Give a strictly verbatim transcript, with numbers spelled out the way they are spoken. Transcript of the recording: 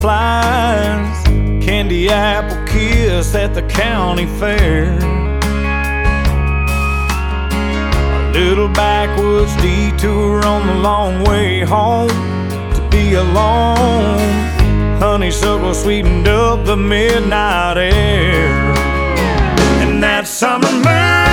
flies, candy apple kiss at the county fair, a little backwoods detour on the long way home to be alone. Honeysuckle sweetened up the midnight air, and that summer man